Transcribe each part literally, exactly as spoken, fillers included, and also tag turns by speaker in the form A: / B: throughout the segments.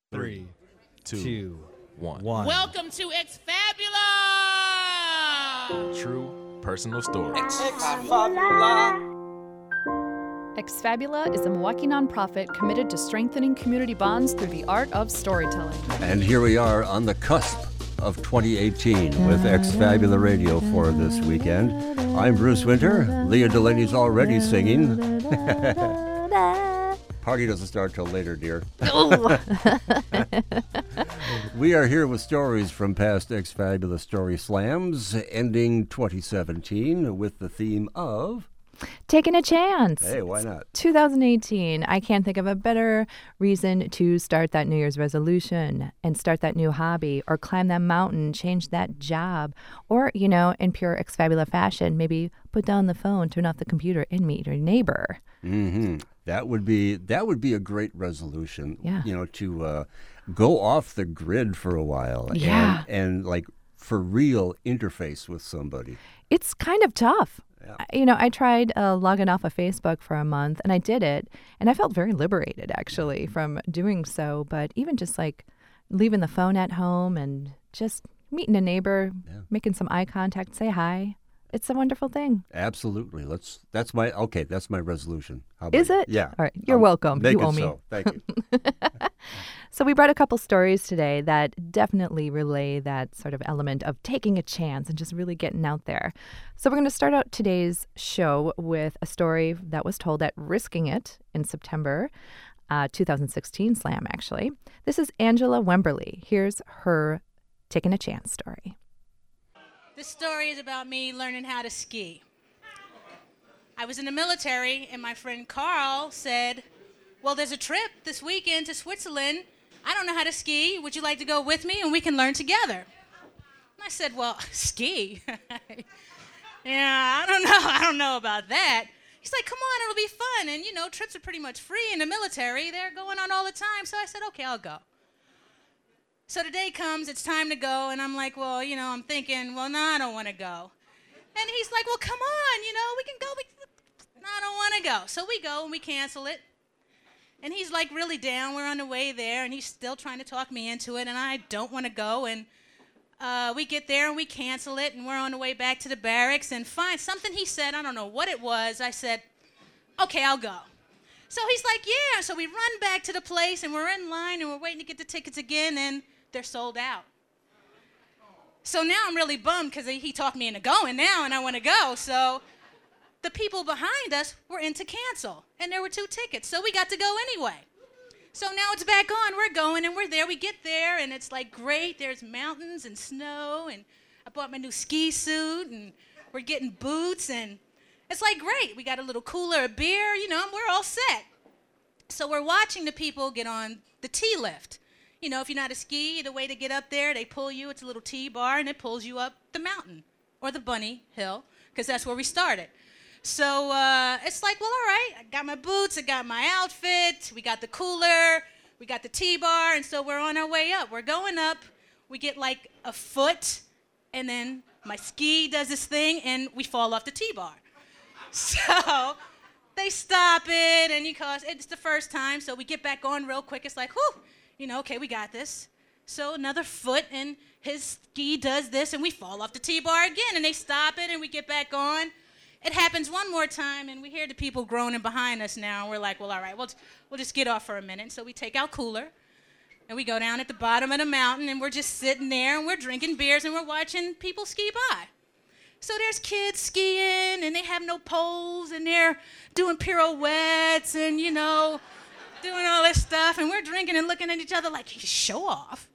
A: Three, two,
B: two,
A: one.
B: one.
C: Welcome to Exfabula!
A: True personal stories.
D: Exfabula is a Milwaukee nonprofit committed to strengthening community bonds through the art of storytelling.
E: And here we are on the cusp of twenty eighteen with Exfabula Radio for this weekend. I'm Bruce Winter. Leah Delaney's already singing. Party doesn't start till later, dear. We are here with stories from past Exfabula Story Slams, ending twenty seventeen with the theme of...
D: Taking a chance.
E: Hey, why not?
D: two thousand eighteen. I can't think of a better reason to start that New Year's resolution and start that new hobby or climb that mountain, change that job, or, you know, in pure Exfabula fashion, maybe put down the phone, turn off the computer, and meet your neighbor.
E: Mm-hmm. That would be that would be a great resolution.
D: Yeah.
E: You know, to uh, go off the grid for a while.
D: Yeah.
E: And, and like for real interface with somebody.
D: It's kind of tough.
E: Yeah.
D: I- You know, I tried uh, logging off of Facebook for a month, and I did it, and I felt very liberated, actually, from doing so. But even just, like, leaving the phone at home and just meeting a neighbor,
E: Yeah.
D: making some eye contact, say hi, it's a wonderful thing.
E: Absolutely. Let's. That's my okay. That's my resolution. How about
D: Is
E: you?
D: it?
E: Yeah.
D: All right. You're
E: I'll
D: welcome.
E: Make
D: You
E: it
D: owe me.
E: so. Thank you.
D: So we brought a couple stories today that definitely relay that sort of element of taking a chance and just really getting out there. So we're going to start out today's show with a story that was told at Risking It in September uh, two thousand sixteen Slam, actually. This is Angela Wemberly. Here's her Taking a Chance story.
C: This story is about me learning how to ski. I was in the military, and my friend Carl said, well, there's a trip this weekend to Switzerland. I don't know how to ski. Would you like to go with me, and we can learn together? And I said, well, ski? Yeah, I don't know. I don't know about that. He's like, come on, it'll be fun. And, you know, trips are pretty much free in the military. They're going on all the time. So I said, okay, I'll go. So the day comes, it's time to go, and I'm like, well, you know, I'm thinking, well, no, I don't want to go. And he's like, well, come on, you know, we can go. We can... No, I don't want to go. So we go, and we cancel it. And he's like really down. We're on the way there, and he's still trying to talk me into it, and I don't want to go. And uh, we get there, and we cancel it, and we're on the way back to the barracks, and fine, something he said, I don't know what it was. I said, okay, I'll go. So he's like, yeah. So we run back to the place, and we're in line, and we're waiting to get the tickets again, and they're sold out. So now I'm really bummed because he talked me into going now, and I want to go. So the people behind us were in to cancel, and there were two tickets, so we got to go anyway. So now it's back on. We're going, and we're there. We get there, and it's like great. There's mountains and snow, and I bought my new ski suit, and we're getting boots, and it's like great. We got a little cooler of beer, you know, and we're all set. So we're watching the people get on the T-lift. You know, if you know how to ski, the way to get up there, they pull you. It's a little T-bar, and it pulls you up the mountain or the bunny hill, because that's where we started. So uh, it's like, well, all right, I got my boots, I got my outfit, we got the cooler, we got the T-bar, and so we're on our way up. We're going up. We get like a foot, and then my ski does this thing, and we fall off the T-bar. So they stop it, and because it's the first time, so we get back on real quick. It's like, whew. You know, okay, we got this. So another foot, and his ski does this, and we fall off the T-bar again, and they stop it, and we get back on. It happens one more time, and we hear the people groaning behind us now, and we're like, well, all right, we'll, we'll just get off for a minute. So we take our cooler, and we go down at the bottom of the mountain, and we're just sitting there, and we're drinking beers, and we're watching people ski by. So there's kids skiing, and they have no poles, and they're doing pirouettes, and, you know, doing all this stuff, and we're drinking and looking at each other like, you show off.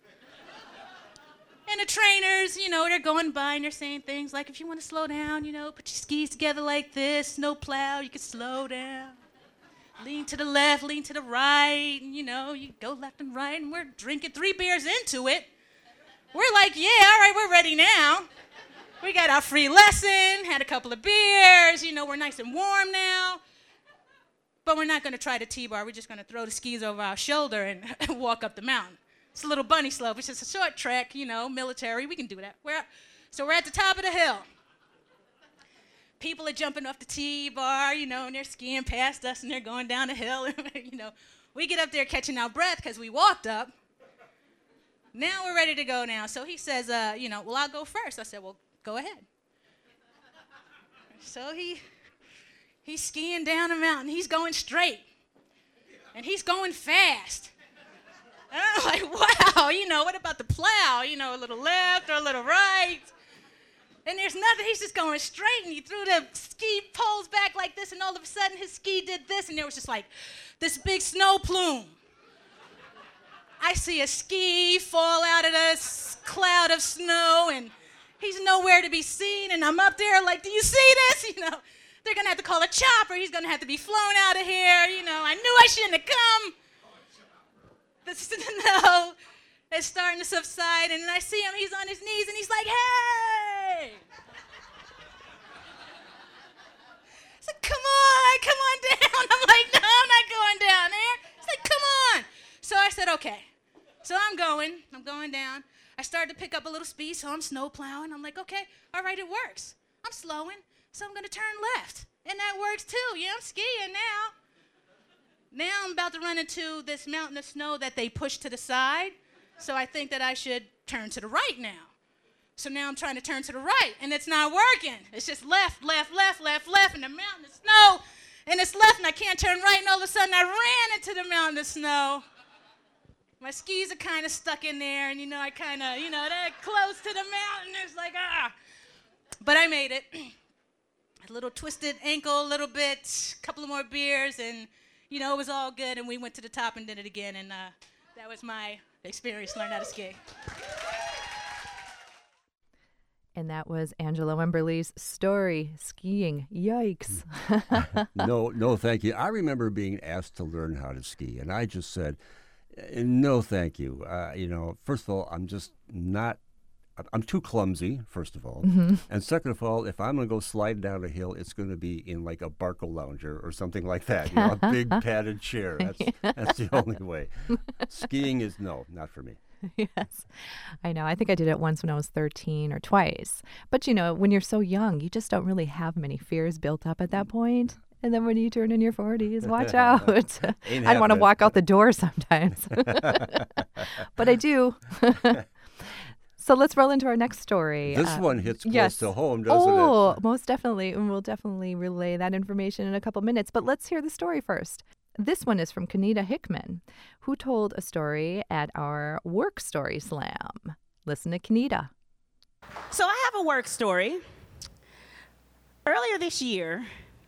C: And the trainers, you know, they're going by and they're saying things like, if you want to slow down, you know, put your skis together like this, no plow, you can slow down. Lean to the left, lean to the right, and, you know, you go left and right, and we're drinking three beers into it. We're like, yeah, all right, we're ready now. We got our free lesson, had a couple of beers, you know, we're nice and warm now. But we're not going to try the T-bar. We're just going to throw the skis over our shoulder and walk up the mountain. It's a little bunny slope. It's just a short trek, you know, military. We can do that. We're, so we're at the top of the hill. People are jumping off the T-bar, you know, and they're skiing past us, and they're going down the hill. You know, we get up there catching our breath because we walked up. Now we're ready to go now. So he says, uh, you know, well, I'll go first. I said, well, go ahead. So he he's skiing down a mountain. He's going straight. And he's going fast. And I'm like, wow, you know, what about the plow? You know, a little left or a little right? And there's nothing. He's just going straight, and he threw the ski poles back like this, and all of a sudden his ski did this, and there was just like this big snow plume. I see a ski fall out of this cloud of snow, and he's nowhere to be seen, and I'm up there like, do you see this? You know, they're going to have to call a chopper. He's going to have to be flown out of here. You know, I knew I shouldn't have come. The snow is starting to subside, and then I see him. He's on his knees, and he's like, hey! He's like, come on, come on down. I'm like, no, I'm not going down there. He's like, come on. So I said, okay. So I'm going. I'm going down. I started to pick up a little speed, so I'm snow plowing. I'm like, okay, all right, it works. I'm slowing, so I'm going to turn left. And that works, too. Yeah, I'm skiing now. Now I'm about to run into this mountain of snow that they pushed to the side, so I think that I should turn to the right now. So now I'm trying to turn to the right, and it's not working. It's just left, left, left, left, left, and the mountain of snow, and it's left, and I can't turn right, and all of a sudden I ran into the mountain of snow. My skis are kind of stuck in there, and, you know, I kind of, you know, they're close to the mountain. It's like, ah. But I made it. A little twisted ankle, a little bit, a couple of more beers, and, you know, it was all good, and we went to the top and did it again, and uh, that was my experience learning how to ski.
D: And that was Angela Wimberly's story, skiing. Yikes.
E: no, no, thank you. I remember being asked to learn how to ski, and I just said, no, thank you. Uh, you know, first of all, I'm just not, I'm too clumsy, first of all. Mm-hmm. And second of all, if I'm going to go slide down a hill, it's going to be in like a Barco Lounger or something like that, you know, a big padded chair. That's, yeah. that's the only way. Skiing is no, not for me.
D: Yes, I know. I think I did it once when I was thirteen or twice. But, you know, when you're so young, you just don't really have many fears built up at that point. And then when you turn in your forties, watch out. I'd want to walk out the door sometimes. But I do. So let's roll into our next story.
E: This
D: um,
E: one hits close
D: yes.
E: to home, doesn't
D: oh,
E: it?
D: Oh, most definitely. And we'll definitely relay that information in a couple minutes. But let's hear the story first. This one is from Kenita Hickman, who told a story at our Work Story Slam. Listen to Kenita.
B: So I have a work story. Earlier this year,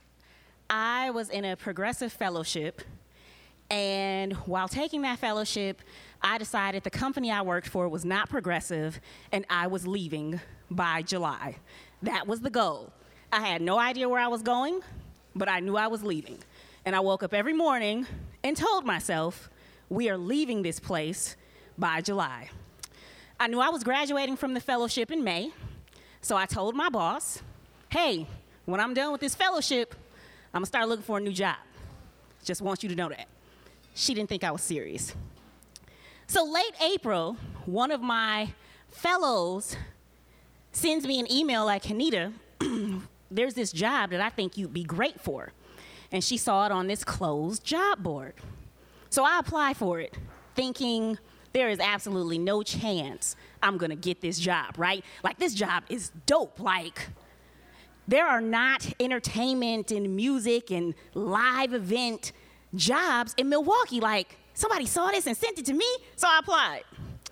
B: I was in a progressive fellowship, and while taking that fellowship, I decided the company I worked for was not progressive, and I was leaving by July. That was the goal. I had no idea where I was going, but I knew I was leaving. And I woke up every morning and told myself, we are leaving this place by July. I knew I was graduating from the fellowship in May, so I told my boss, hey, when I'm done with this fellowship, I'm gonna start looking for a new job. Just want you to know that. She didn't think I was serious. So late April, one of my fellows sends me an email like, Kenita, there's this job that I think you'd be great for. And she saw it on this closed job board. So I apply for it, thinking there is absolutely no chance I'm gonna get this job, right? Like, this job is dope. Like, there are not entertainment and music and live event jobs in Milwaukee. Like, somebody saw this and sent it to me, so I applied.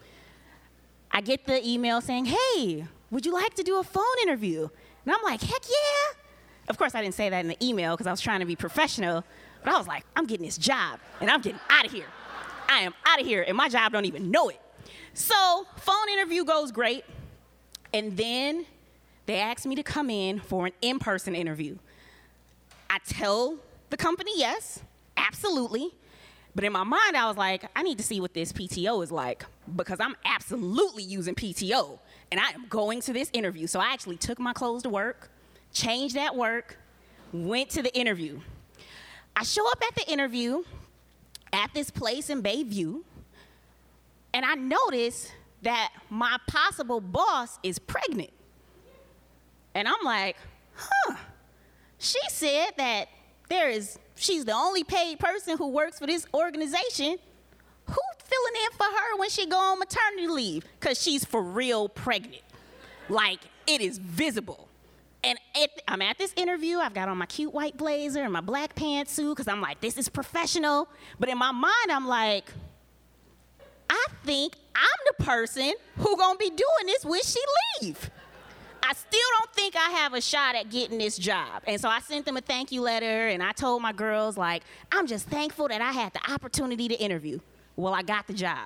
B: I get the email saying, hey, would you like to do a phone interview? And I'm like, heck yeah. Of course, I didn't say that in the email because I was trying to be professional, but I was like, I'm getting this job, and I'm getting out of here. I am out of here, and my job don't even know it. So phone interview goes great, and then they asked me to come in for an in-person interview. I tell the company yes, absolutely, but in my mind, I was like, I need to see what this P T O is like because I'm absolutely using P T O, and I am going to this interview. So I actually took my clothes to work, changed at work, went to the interview. I show up at the interview at this place in Bayview, and I notice that my possible boss is pregnant. And I'm like, huh, she said that there is, she's the only paid person who works for this organization. Who's filling tuning in for her when she go on maternity leave, because she's for real pregnant. Like, it is visible. And it, I'm at this interview. I've got on my cute white blazer and my black pantsuit because I'm like, this is professional. But in my mind, I'm like, I think I'm the person who gonna be doing this when she leave. I still don't think I have a shot at getting this job. And so I sent them a thank you letter, and I told my girls, like, I'm just thankful that I had the opportunity to interview. Well, I got the job.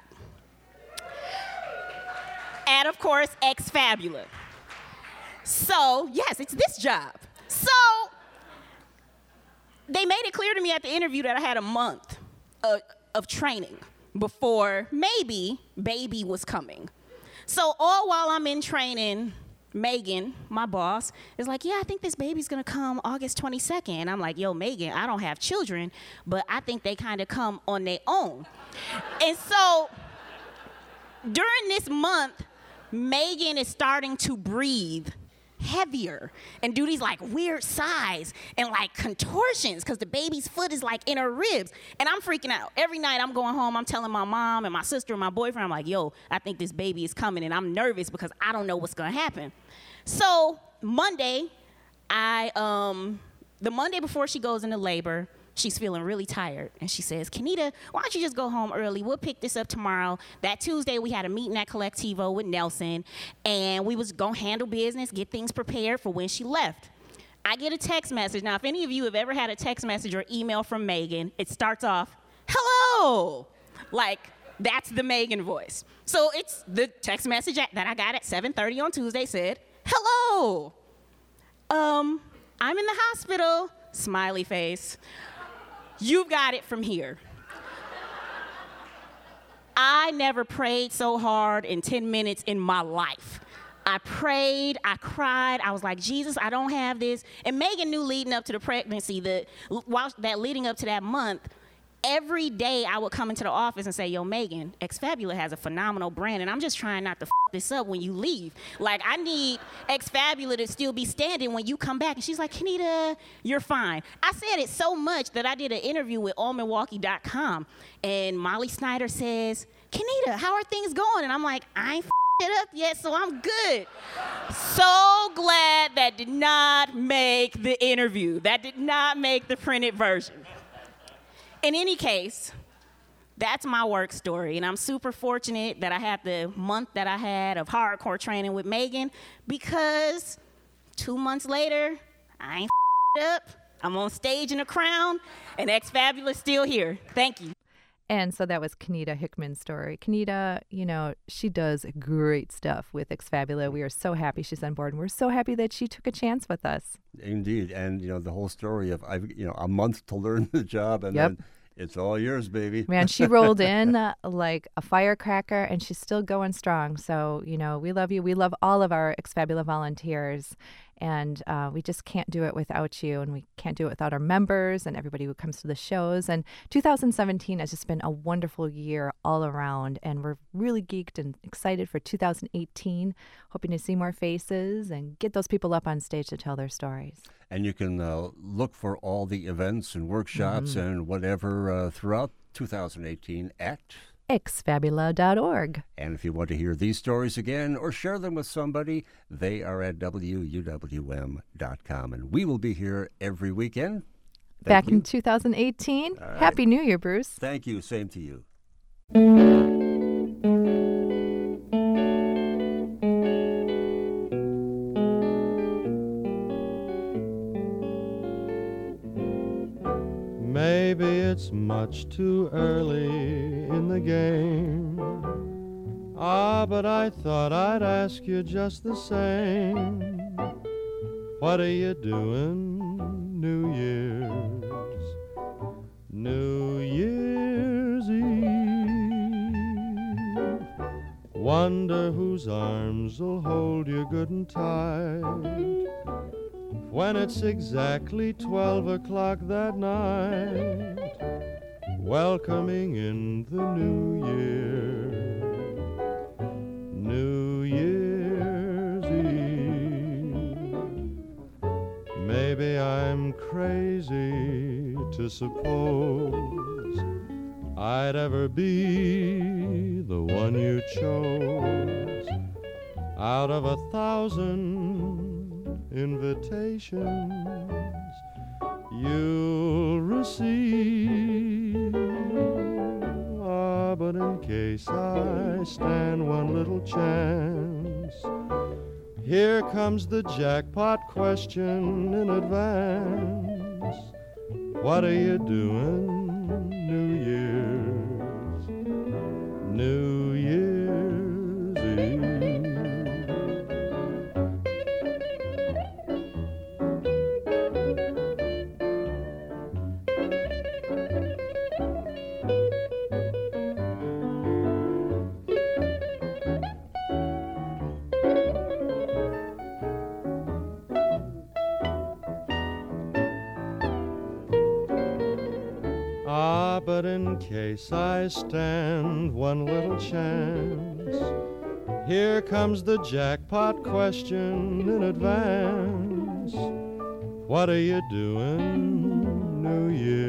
B: And of course, Exfabula. So, yes, it's this job. So, they made it clear to me at the interview that I had a month of, of training before maybe baby was coming. So, all while I'm in training, Megan, my boss, is like, yeah, I think this baby's gonna come August twenty-second. And I'm like, yo, Megan, I don't have children, but I think they kind of come on their own. And so, during this month, Megan is starting to breathe heavier and do these like weird sighs and like contortions because the baby's foot is like in her ribs. And I'm freaking out. Every night I'm going home, I'm telling my mom and my sister and my boyfriend, I'm like, yo, I think this baby is coming, and I'm nervous because I don't know what's gonna happen. So Monday, I um the Monday before she goes into labor, she's feeling really tired, and she says, Kenita, why don't you just go home early? We'll pick this up tomorrow. That Tuesday, we had a meeting at Collectivo with Nelson, and we was gonna handle business, get things prepared for when she left. I get a text message. Now, if any of you have ever had a text message or email from Megan, it starts off, hello. Like, that's the Megan voice. So it's the text message that I got at seven thirty on Tuesday said, hello. Um, I'm in the hospital, smiley face. You've got it from here. I never prayed so hard in ten minutes in my life. I prayed, I cried, I was like, Jesus, I don't have this. And Megan knew leading up to the pregnancy, that while that leading up to that month, every day I would come into the office and say, yo, Megan, Exfabula has a phenomenal brand, and I'm just trying not to f this up when you leave. Like, I need Exfabula to still be standing when you come back. And she's like, Kenita, you're fine. I said it so much that I did an interview with all milwaukee dot com, and Molly Snyder says, Kenita, how are things going? And I'm like, I ain't f it up yet, so I'm good. So glad that did not make the interview. That did not make the printed version. In any case, that's my work story, and I'm super fortunate that I had the month that I had of hardcore training with Megan, because two months later, I ain't f***ed up. I'm on stage in a crown, and Exfabula's still here. Thank you.
D: And so that was Kenita Hickman's story. Kenita, you know, she does great stuff with Exfabula. We are so happy she's on board, and we're so happy that she took a chance with us.
E: Indeed. And, you know, the whole story of, I've, you know, a month to learn the job, and
D: Yep.
E: then it's all yours, baby.
D: Man, she rolled in uh, like a firecracker, and she's still going strong. So, you know, we love you. We love all of our Exfabula volunteers, and uh, we just can't do it without you, and we can't do it without our members and everybody who comes to the shows. And two thousand seventeen has just been a wonderful year all around, and we're really geeked and excited for two thousand eighteen, hoping to see more faces and get those people up on stage to tell their stories.
E: And you can uh, look for all the events and workshops mm-hmm. and whatever uh, throughout two thousand eighteen at
D: exfabula dot org.
E: And if you want to hear these stories again or share them with somebody, they are at W U W M dot com. And we will be here every weekend. Thank
D: Back
E: you.
D: in two thousand eighteen.
E: Right.
D: Happy New Year, Bruce.
E: Thank you. Same to you.
F: Maybe it's much too early in the game. Ah, but I thought I'd ask you just the same. What are you doing New Year's? New Year's Eve. Wonder whose arms will hold you good and tight when it's exactly twelve o'clock that night, welcoming in the new year, New Year's Eve. Maybe I'm crazy to suppose I'd ever be the one you chose out of a thousand invitations you'll receive. Ah, but in case I stand one little chance, here comes the jackpot question in advance. What are you doing New Year's, New Year's Eve? Ah, but in case I stand one little chance, here comes the jackpot question in advance. What are you doing New Year's